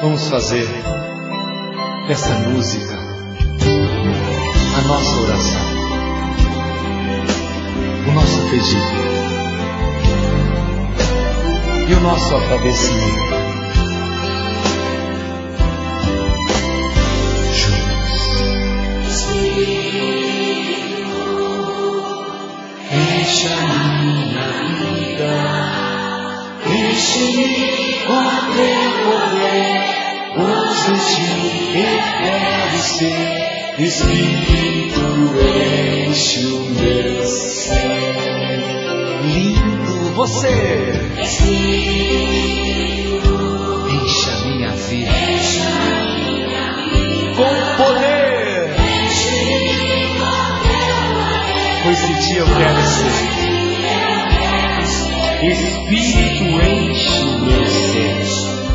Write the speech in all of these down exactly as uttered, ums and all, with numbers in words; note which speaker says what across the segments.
Speaker 1: Vamos fazer dessa música a nossa oração, o nosso pedido e o nosso agradecimento.
Speaker 2: Enche a minha vida, enche-me com teu poder, pois em ti eu quero ser. Espírito, enche o meu ser.
Speaker 1: Lindo você,
Speaker 2: Espírito,
Speaker 1: enche a minha vida
Speaker 2: enche a minha vida,
Speaker 1: com poder,
Speaker 2: enche-me com teu poder,
Speaker 1: pois em ti eu quero ser. Espírito, enche o meu ser.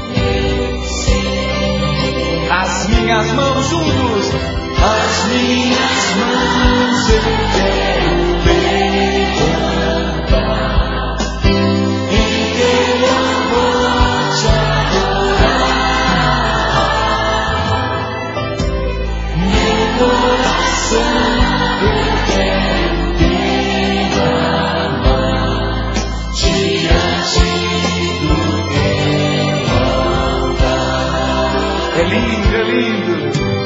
Speaker 1: As minhas mãos juntos,
Speaker 2: as minhas mãos eu quero levantar, em teu amor te adorar. Meu coração eu quero derramar diante do teu altar.
Speaker 1: é lindo, é lindo.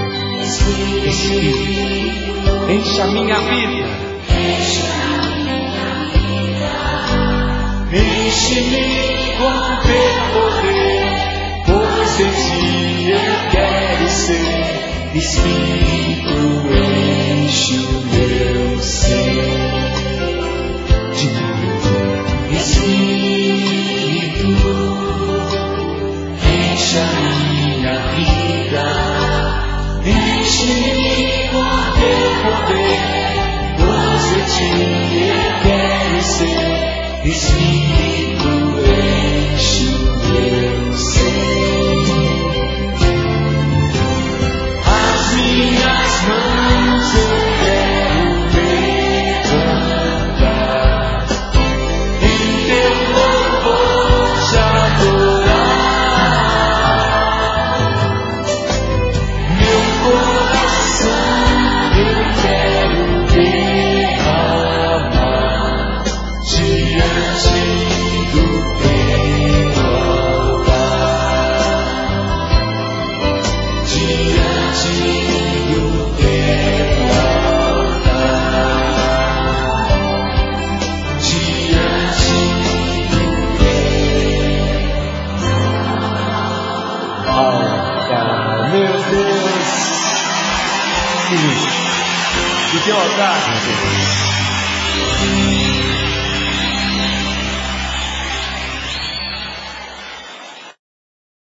Speaker 2: Espírito,
Speaker 1: Enche a minha vida,
Speaker 2: enche a minha vida, enche-me com teu poder, pois em ti eu quero ser. Espírito, enche o meu ser.
Speaker 1: de novo.
Speaker 2: Espírito, enche a minha vida, enche-me com teu poder, pois em ti eu quero ser. Espírito, enche o meu ser. As minhas mãos eu quero levantar, em teu louvor te adorar. Meu coração eu quero derramar diante do teu altar, diante do teu altar, diante do teu
Speaker 1: Altar, meu Deus, e teu altar, meu Deus.